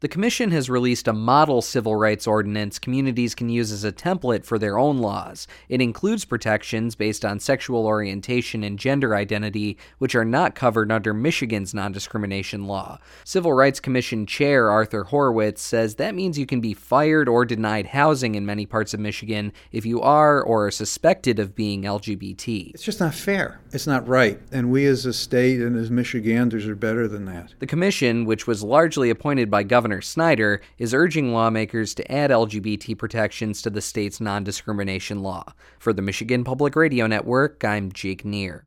The Commission has released a model civil rights ordinance communities can use as a template for their own laws. It includes protections based on sexual orientation and gender identity, which are not covered under Michigan's non-discrimination law. Civil Rights Commission Chair Arthur Horowitz says that means you can be fired or denied housing in many parts of Michigan if you are or are suspected of being LGBT. It's just not fair. It's not right. And we as a state and as Michiganders are better than that. The commission, which was largely appointed by Governor Snyder, is urging lawmakers to add LGBT protections to the state's non-discrimination law. For the Michigan Public Radio Network, I'm Jake Neer.